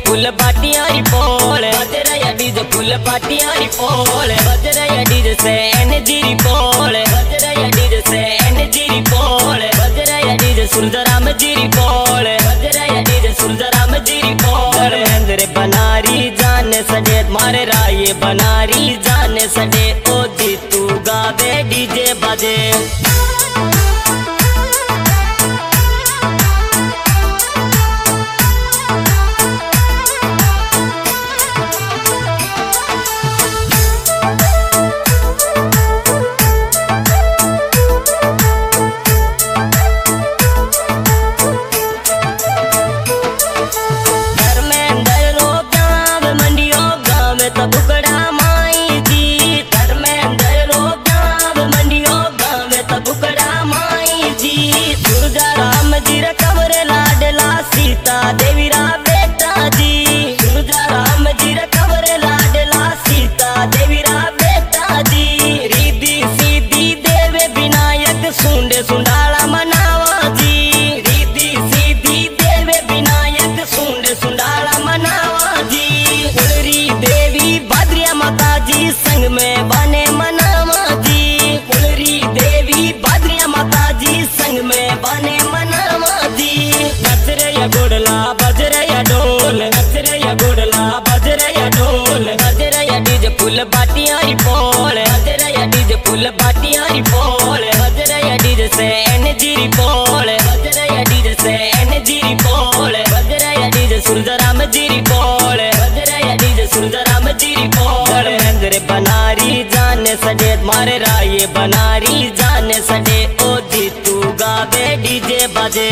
फुल बाटियां री पोल बजरा या डीजे फुल बाटियां री पोल बजरा या डीजे से एनर्जी री पोल बजरा या डीजे से एनर्जी री पोल बजरा या डीजे सुरजराम जी री पोल बजरा या डीजे सुरजराम जी री पोल अंदर बनारी जाने सडे मारे राये बनारी जाने सडे ओ दी तू गावे डीजे बाजे देवी रा बेटा जी सुरजा राम जी रे कवरे लाडला सीता देवी रा बेटा जी रिद्धि सीधी देवे विनायक सुंडे सुंडाला मनावा जी रिद्धि सीधी देवे विनायक सुंडे सुंडाला मनावा जी कुलरी देवी भद्रिया माता जी संग में बने मनावा जी कुलरी देवी भद्रिया माता जी संग में बने मनावा जी गोडला बजरया ढोल नचरया गोडला बजरया ढोल बजरया डीजे फुल बाटियां री पोल बजरया डीजे फुल बाटियां री पोल बजरया डीजे से एनर्जी री पोल बजरया डीजे से एनर्जी री पोल बजरया डीजे सुरजराम जी री पोल बजरया डीजे सुरजराम जी री पोल अंदर बनारी जाने सडे मारे राये बनारी जाने सडे ओ दी तू गावे डीजे बाजे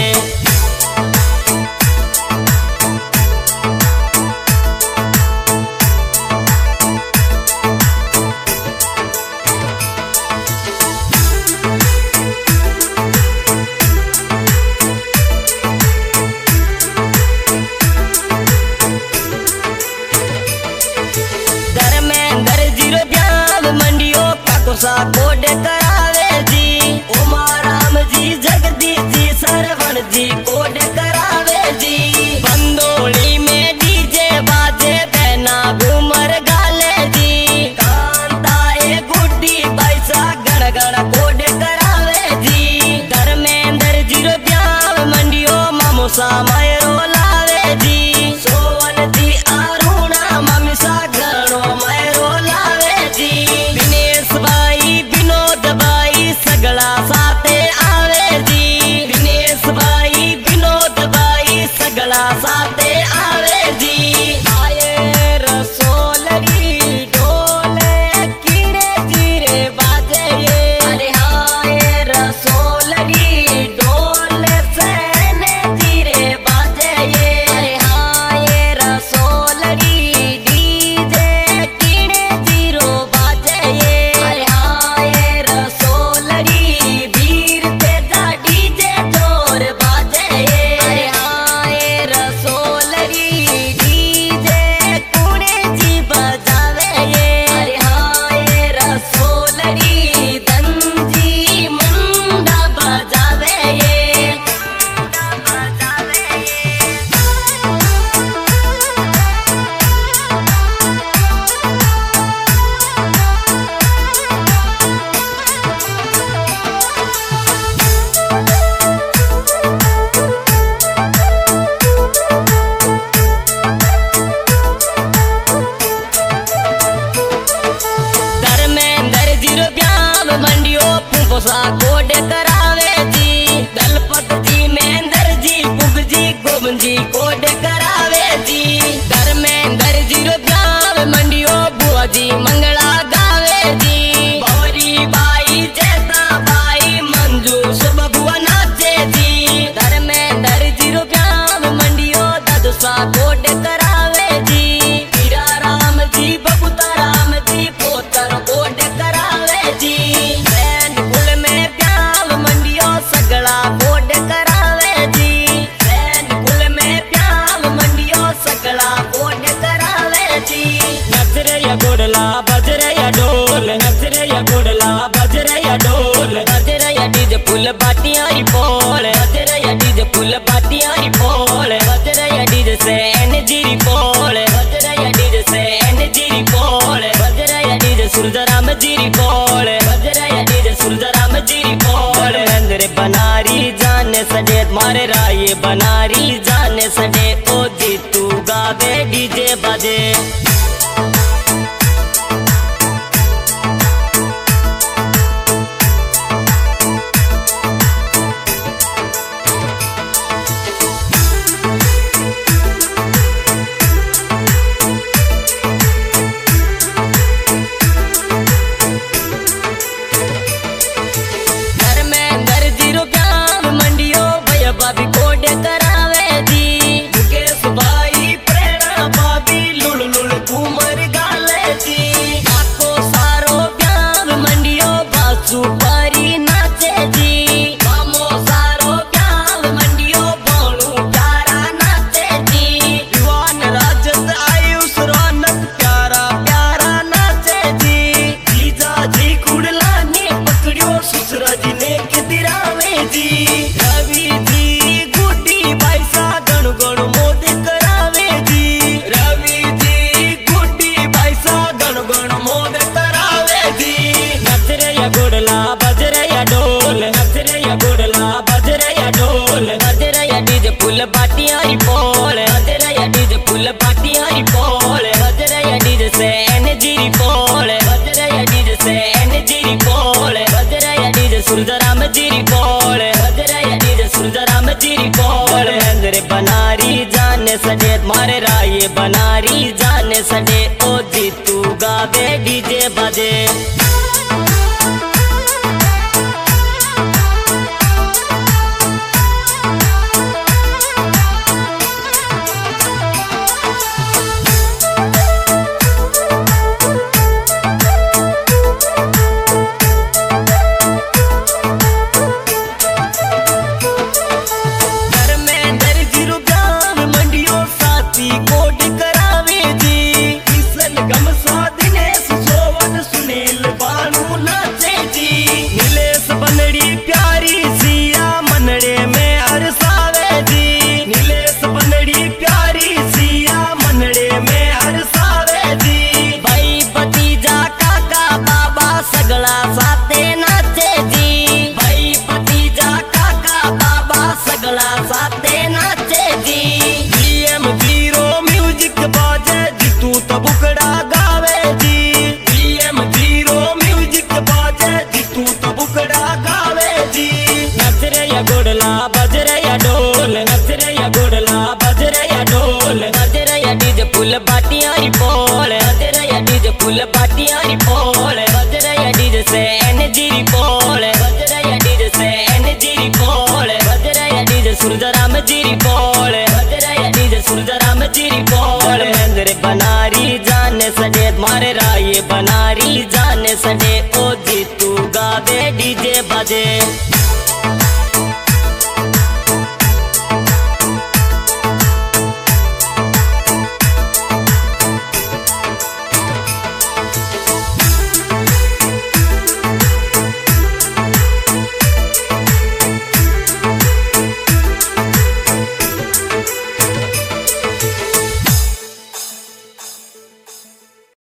सा कोड करावे जी उमा राम जी जगदीश जी सरवण जी कोड करावे जी बंदोली में डीजे बाजे बहना घूमर गाले जी कांता ए गुड्डी पैसा गड़ गड़ कोड करावे जी धर्मेंद्र जीरो ब्याव मंडियो मामू सा मायरो लावे जी सोवन जी अरुणा मम्मी सा गणो मायरो लावे जी सगला साथे आवे जी दिनेश भाई विनोद भाई सगला साथे आवे जी आये रसोलरी ढोले कीड़े जीरे बाजे ये अरे आये रसोलरी ढोले सहने जीरे बाजे ये अरे आये रसोलरी डीजे कीड़े जीरो बाजे ये अरे आये रसोलरी वीर तेजा डीजे जोर बाजे अरे हाय रसोलरी डीजे कुणे जी बजावे अरे हाय रसोलरी दंजी मुंडा बजावे सा कोड करावे जी दलपत जी महेंद्र जी बुग जी गोविंद जी कोड करावे जी धर्मेंद्र जी ब्याव मंडियो बुआ जी मंगला गावे जी भौरी बाई जैसा बाई मंजू सुबह बुआ नाचे जी धर्मेंद्र जी ब्याव मंडियो ददसा कोड करावे जी हीरा राम जी बबूता राम जी पोतर कोड करावे जी सगला कोड करावे जी सैन कुल में प्याव मंडियो सगला कोड करावे जी नचरया गोडला बजरया ढोल नचरया गोडला बजरया ढोल बजरया डीजे फुल बाटियां री पोल बजरया डीजे फुल बाटियां री पोल बजरया डीजे से एनर्जी री पोल गावे डीजे बजे। बाटियां ही बोल बजरया डीजे फुल बाटियां ही बोल बजरया डीजे से एनर्जी बोल बजरया डीजे से एनर्जी बोल बजरया डीजे सुरजराम जीरी बोल बजरया डीजे सुरजराम जीरी बोल अंदर बनारी जाने सडे मारे राये बनारी जाने सडे ओ जी तू गावे डीजे बजे। फुल बाटियां ही बोल बजरया डीजे फुल बाटियां ही बोल बजरया डीजे से एनर्जी बोल बजरया डीजे से एनर्जी बोल बजरया डीजे सुरजराम जीरी बोल बजरया डीजे सुरजराम जीरी बोल अंदर बनारी जाने सडे मारे राये बनारी जाने सडे ओ जी तू गावे डीजे बजे।